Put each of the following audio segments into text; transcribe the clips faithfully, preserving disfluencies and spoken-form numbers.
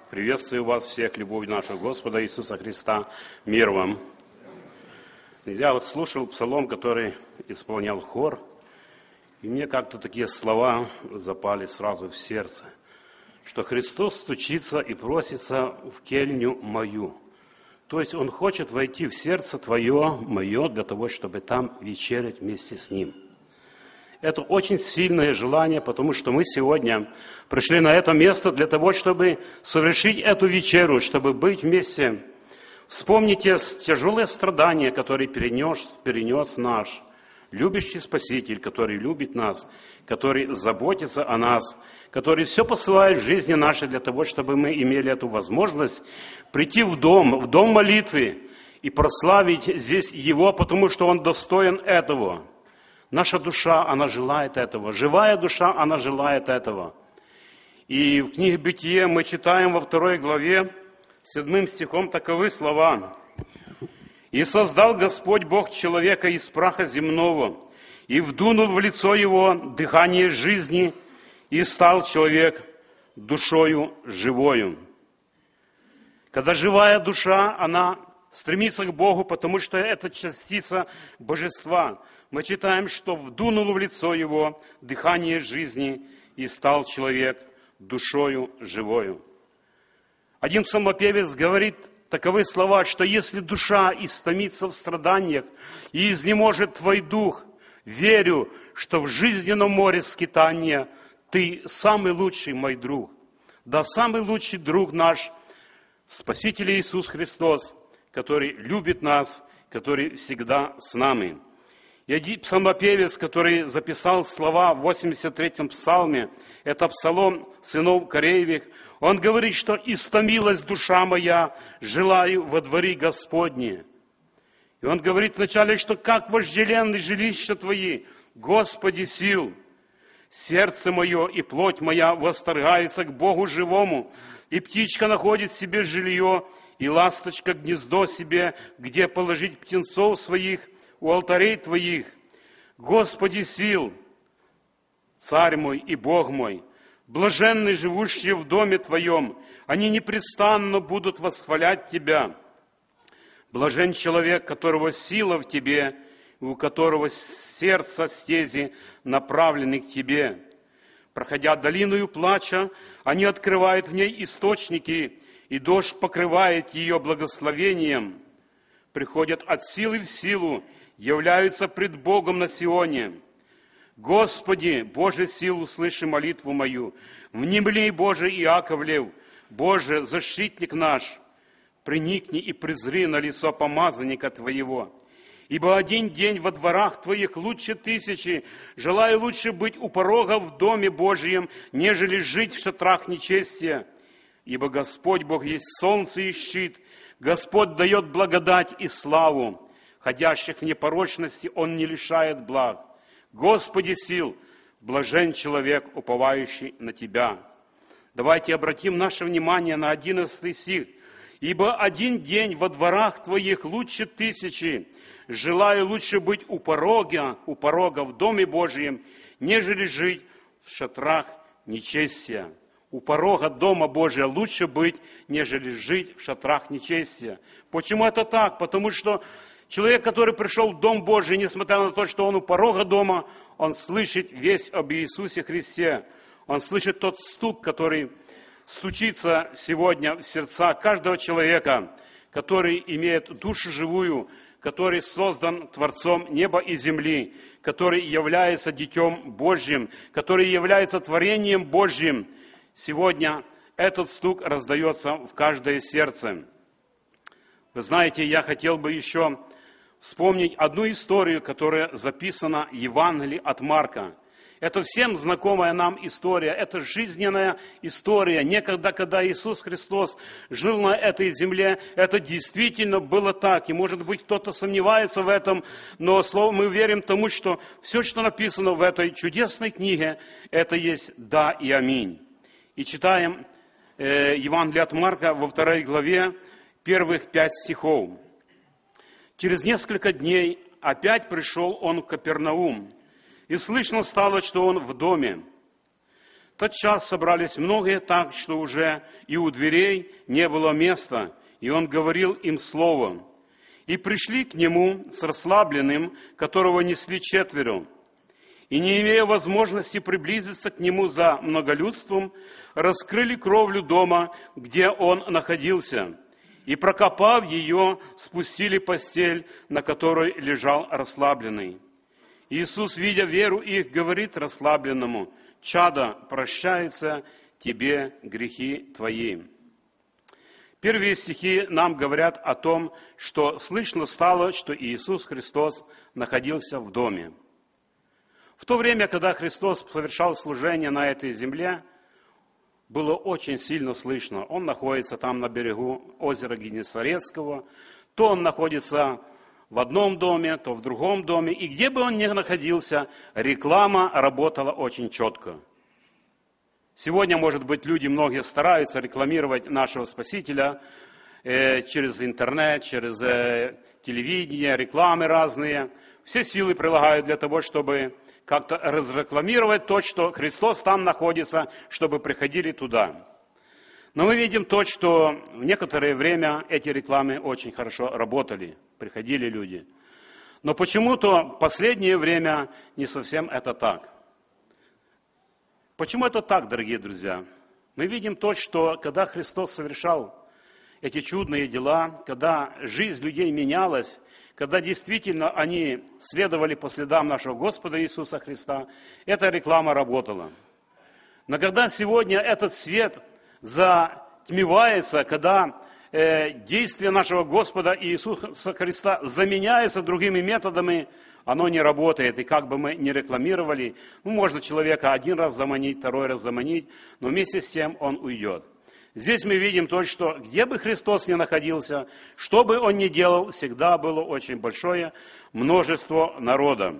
Приветствую вас всех, любовь нашего Господа Иисуса Христа. Мир вам. Я вот слушал псалом, который исполнял хор, и мне как-то такие слова запали сразу в сердце, что Христос стучится и просится в кельню мою. То есть Он хочет войти в сердце твое, мое, для того, чтобы там вечерять вместе с Ним. Это очень сильное желание, потому что мы сегодня пришли на это место для того, чтобы совершить эту вечеру, чтобы быть вместе. Вспомните тяжелые страдания, которые перенес, перенес наш любящий Спаситель, который любит нас, который заботится о нас, который все посылает в жизни нашей для того, чтобы мы имели эту возможность прийти в дом, в дом молитвы и прославить здесь Его, потому что Он достоин этого. Наша душа, она желает этого. Живая душа, она желает этого. И в книге Бытие мы читаем во второй главе, седьмым стихом таковы слова. «И создал Господь Бог человека из праха земного, и вдунул в лицо его дыхание жизни, и стал человек душою живою». Когда живая душа, она стремится к Богу, потому что это частица божества. Мы читаем, что вдунул в лицо его дыхание жизни, и стал человек душою живою. Один псалмопевец говорит таковы слова, что если душа истомится в страданиях и изнеможет твой дух, верю, что в жизненном море скитания ты самый лучший мой друг. Да, самый лучший друг наш, Спаситель Иисус Христос, который любит нас, который всегда с нами. И один псалмопевец, который записал слова в восемьдесят третьем псалме, это псалом сынов Кореевых, он говорит, что «истомилась душа моя, желаю во дворе Господне». И он говорит вначале, что «как вожделенны жилища Твои, Господи сил, сердце мое и плоть моя восторгаются к Богу живому, и птичка находит себе жилье, и ласточка гнездо себе, где положить птенцов своих, у алтарей Твоих. Господи сил, Царь мой и Бог мой, блаженны живущие в доме Твоем, они непрестанно будут восхвалять Тебя. Блажен человек, которого сила в Тебе, и у которого сердце стези направлены к Тебе. Проходя долиною плача, они открывают в ней источники, и дождь покрывает ее благословением. Приходят от силы в силу, являются пред Богом на Сионе. Господи, Боже сил, услыши молитву мою. Внемли, Боже, Иаковлев, Боже, защитник наш. Приникни и презри на лицо помазанника Твоего. Ибо один день во дворах Твоих лучше тысячи. Желаю лучше быть у порога в доме Божьем, нежели жить в шатрах нечестия. Ибо Господь Бог есть солнце и щит. Господь дает благодать и славу. Ходящих в непорочности Он не лишает благ. Господи сил, блажен человек, уповающий на Тебя. Давайте обратим наше внимание на одиннадцатый стих. «Ибо один день во дворах Твоих лучше тысячи. Желаю лучше быть у порога, у порога в доме Божьем, нежели жить в шатрах нечестия». У порога дома Божия лучше быть, нежели жить в шатрах нечестия. Почему это так? Потому что человек, который пришел в Дом Божий, несмотря на то, что он у порога дома, он слышит весть об Иисусе Христе. Он слышит тот стук, который стучится сегодня в сердца каждого человека, который имеет душу живую, который создан Творцом неба и земли, который является Детем Божьим, который является творением Божьим. Сегодня этот стук раздается в каждое сердце. Вы знаете, я хотел бы еще вспомнить одну историю, которая записана в Евангелии от Марка. Это всем знакомая нам история, это жизненная история. Некогда, когда Иисус Христос жил на этой земле, это действительно было так. И, может быть, кто-то сомневается в этом, но слово, мы верим тому, что все, что написано в этой чудесной книге, это есть «да» и «аминь». И читаем э, Евангелие от Марка во второй главе, первых пять стихов. «Через несколько дней опять пришел он в Капернаум, и слышно стало, что он в доме. тот час собрались многие так, что уже и у дверей не было места, и он говорил им слово. И пришли к нему с расслабленным, которого несли четверо. И, не имея возможности приблизиться к нему за многолюдством, раскрыли кровлю дома, где он находился, и, прокопав ее, спустили постель, на которой лежал расслабленный. Иисус, видя веру их, говорит расслабленному: «Чадо, прощаются тебе грехи твои». Первые стихи нам говорят о том, что слышно стало, что Иисус Христос находился в доме. В то время, когда Христос совершал служение на этой земле, было очень сильно слышно. Он находится там на берегу озера Генесарецкого, то он находится в одном доме, то в другом доме. И где бы он ни находился, реклама работала очень четко. Сегодня, может быть, люди многие стараются рекламировать нашего Спасителя э, через интернет, через э, телевидение, рекламы разные. Все силы прилагают для того, чтобы как-то разрекламировать то, что Христос там находится, чтобы приходили туда. Но мы видим то, что в некоторое время эти рекламы очень хорошо работали, приходили люди. Но почему-то в последнее время не совсем это так. Почему это так, дорогие друзья? Мы видим то, что когда Христос совершал эти чудные дела, когда жизнь людей менялась, когда действительно они следовали по следам нашего Господа Иисуса Христа, эта реклама работала. Но когда сегодня этот свет затмевается, когда э, действие нашего Господа Иисуса Христа заменяется другими методами, оно не работает, и как бы мы ни рекламировали, ну, можно человека один раз заманить, второй раз заманить, но вместе с тем он уйдет. Здесь мы видим то, что где бы Христос ни находился, что бы он ни делал, всегда было очень большое множество народа.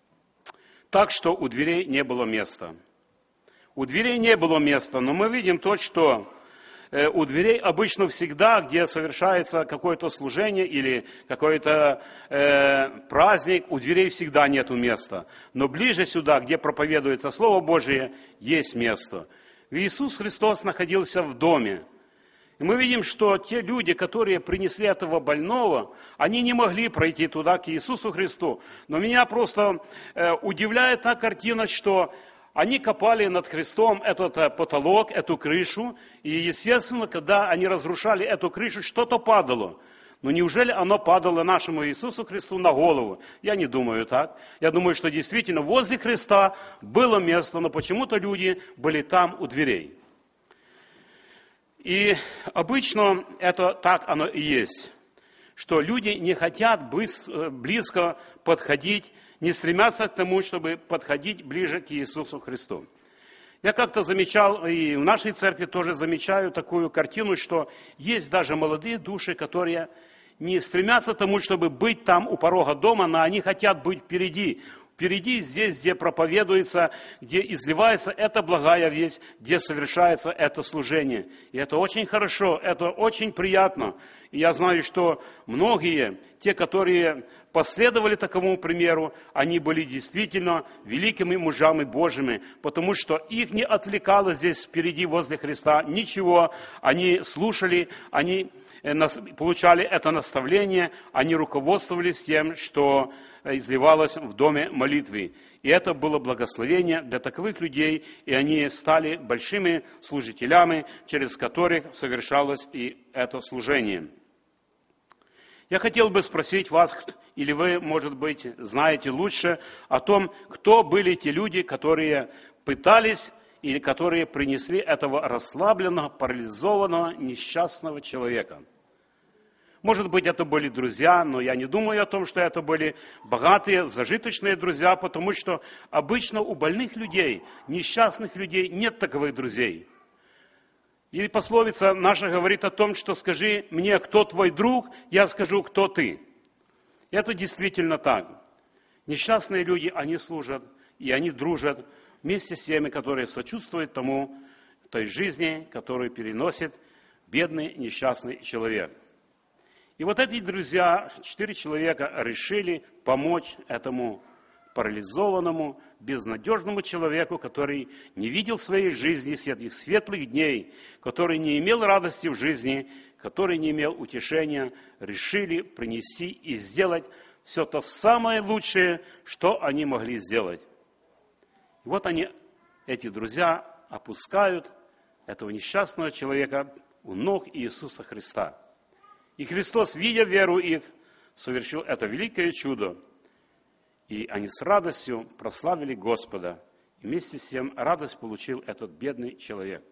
Так что у дверей не было места. У дверей не было места, но мы видим то, что у дверей обычно всегда, где совершается какое-то служение или какой-то э, праздник, у дверей всегда нету места. Но ближе сюда, где проповедуется Слово Божие, есть место. Иисус Христос находился в доме. И мы видим, что те люди, которые принесли этого больного, они не могли пройти туда, к Иисусу Христу. Но меня просто э, удивляет та картина, что они копали над Христом этот потолок, эту крышу, и, естественно, когда они разрушали эту крышу, что-то падало. Но неужели оно падало нашему Иисусу Христу на голову? Я не думаю так. Я думаю, что действительно возле Христа было место, но почему-то люди были там у дверей. И обычно это так оно и есть, что люди не хотят быстро, близко подходить, не стремятся к тому, чтобы подходить ближе к Иисусу Христу. Я как-то замечал, и в нашей церкви тоже замечаю такую картину, что есть даже молодые души, которые не стремятся к тому, чтобы быть там у порога дома, но они хотят быть впереди. Впереди здесь, где проповедуется, где изливается эта благая весть, где совершается это служение. И это очень хорошо, это очень приятно. И я знаю, что многие, те, которые последовали такому примеру, они были действительно великими мужами Божьими, потому что их не отвлекало здесь впереди возле Христа ничего. Они слушали, они получали это наставление, они руководствовались тем, что изливалось в доме молитвы. И это было благословение для таковых людей, и они стали большими служителями, через которых совершалось и это служение. Я хотел бы спросить вас, или вы, может быть, знаете лучше о том, кто были те люди, которые пытались или которые принесли этого расслабленного, парализованного, несчастного человека. Может быть, это были друзья, но я не думаю о том, что это были богатые, зажиточные друзья, потому что обычно у больных людей, несчастных людей нет таковых друзей. И пословица наша говорит о том, что скажи мне, кто твой друг, я скажу, кто ты. Это действительно так. Несчастные люди, они служат, и они дружат вместе с теми, которые сочувствуют тому, той жизни, которую переносит бедный, несчастный человек. И вот эти друзья, четыре человека, решили помочь этому парализованному, безнадежному человеку, который не видел своей жизни, этих светлых дней, который не имел радости в жизни, который не имел утешения, решили принести и сделать все то самое лучшее, что они могли сделать. И вот они, эти друзья, опускают этого несчастного человека у ног Иисуса Христа. И Христос, видя веру их, совершил это великое чудо. И они с радостью прославили Господа. И вместе с тем радость получил этот бедный человек.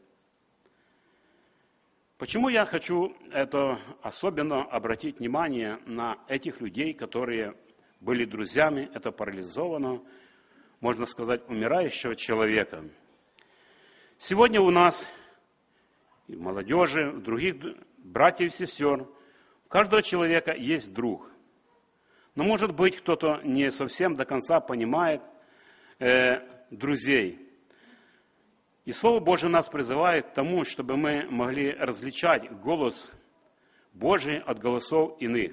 Почему я хочу это особенно обратить внимание на этих людей, которые были друзьями, это парализованного, можно сказать, умирающего человека. Сегодня у нас и в молодежи, в других братьев и сестер, у каждого человека есть друг. Но, может быть, кто-то не совсем до конца понимает э, друзей. И Слово Божие нас призывает к тому, чтобы мы могли различать голос Божий от голосов иных.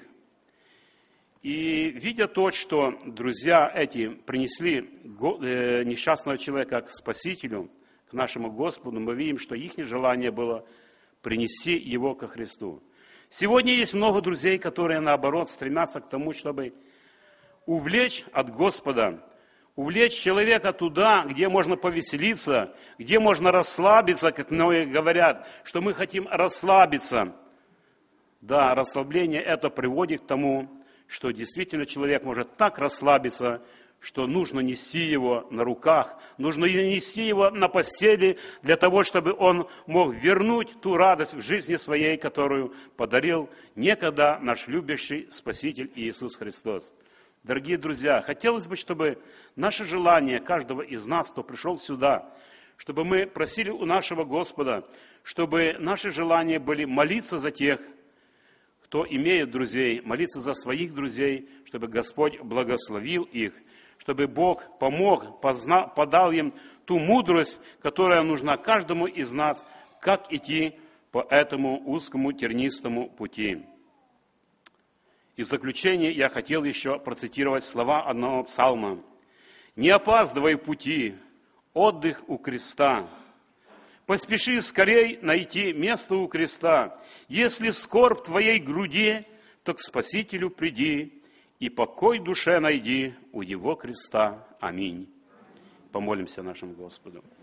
И видя то, что друзья эти принесли э, несчастного человека к Спасителю, к нашему Господу, мы видим, что их желание было принести его ко Христу. Сегодня есть много друзей, которые, наоборот, стремятся к тому, чтобы увлечь от Господа, увлечь человека туда, где можно повеселиться, где можно расслабиться, как многие говорят, что мы хотим расслабиться. Да, расслабление это приводит к тому, что действительно человек может так расслабиться, что нужно нести его на руках, нужно нести его на постели для того, чтобы он мог вернуть ту радость в жизни своей, которую подарил некогда наш любящий Спаситель Иисус Христос. Дорогие друзья, хотелось бы, чтобы наше желание каждого из нас, кто пришел сюда, чтобы мы просили у нашего Господа, чтобы наши желания были молиться за тех, кто имеет друзей, молиться за своих друзей, чтобы Господь благословил их, чтобы Бог помог, позна, подал им ту мудрость, которая нужна каждому из нас, как идти по этому узкому тернистому пути. И в заключение я хотел еще процитировать слова одного псалма. «Не опаздывай в пути, отдых у креста. Поспеши скорей найти место у креста. Если скорбь в твоей груди, то к Спасителю приди, и покой душе найди у Его креста. Аминь». Помолимся нашему Господу.